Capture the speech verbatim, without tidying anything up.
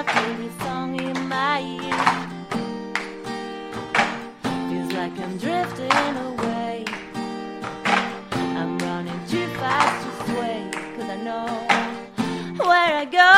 my favorite song in my ear. Feels like I'm drifting away. I'm running too fast to sway, 'cause I know where I go.